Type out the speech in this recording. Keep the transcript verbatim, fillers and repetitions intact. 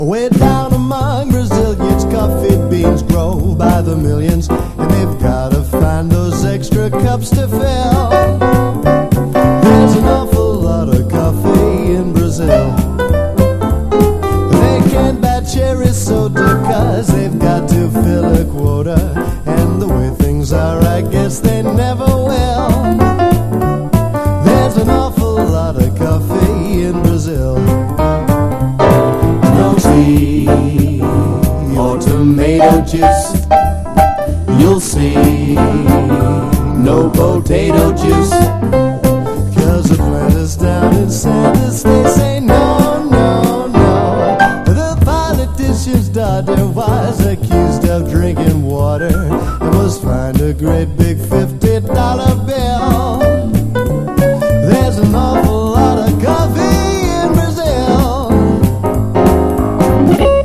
Way down among Brazilians, coffee beans grow by the millions, and they've gotta find those extra cups to fill. There's an awful lot of coffee in Brazil. They can't buy cherry soda cause they've got to fill a quota, and the way things are I guess they never will. There's an awful lot of coffee in Brazil. No tea or tomato juice, you'll see no potato juice, cause the plant is down in Santos. They say no, no, no. The politician's daughter was accused of drinking water and was fined a great big fifty dollar bill. There's an awful lot of coffee in Brazil.